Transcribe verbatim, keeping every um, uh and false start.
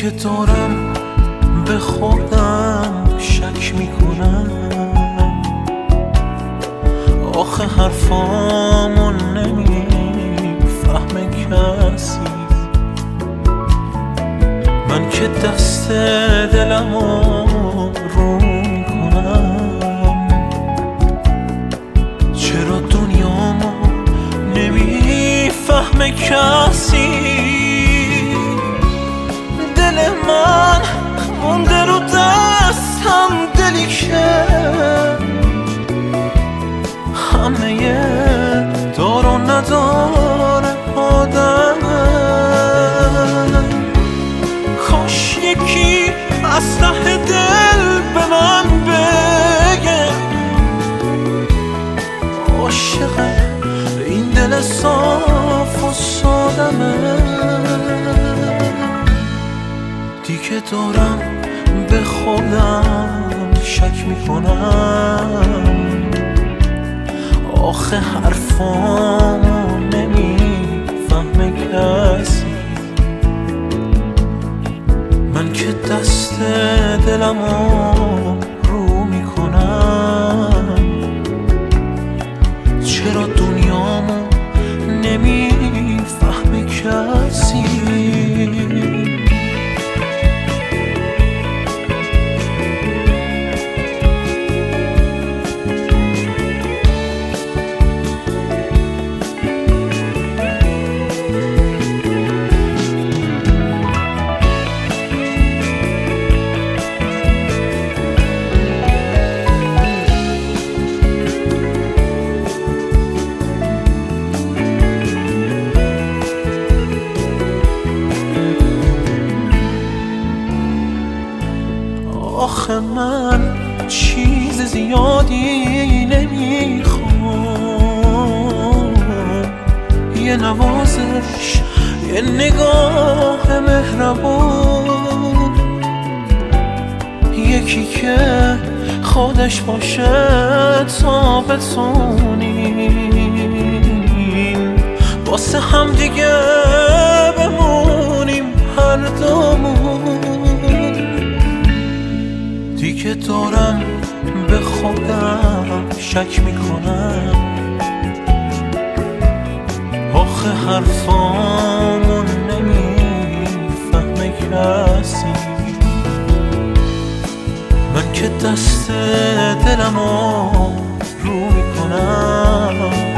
دیگه دارم به خودم شک میکنم، آخه حرفامو نمیفهمه کسی. من که دست دلمو رو میکنم، چرا دنیامو نمیفهمه کسی. دل من مونده رو دستم، دلی که همه دار و ندار آدم. کاش یکی از ته دل به من بگه عاشق این دل صاف و سادمه. دیگه دارم به خودم شک میکنم، آخه حرفامو نمیفهمه کسی. من که دست دلمو رو میکنم، چرا دنیامو نمیفهمه کسی. آخه من چیز زیادی نمیخوام، یه نوازش، یه نگاه مهربون، یکی که خودش باشه تا بتونیم واسه هم دیگه بمونیم هر دومون. دیگه دارم به خودم شک میکنم، آخه حرفامو نمیفهمه کسی. من که دست دلمو رو میکنم،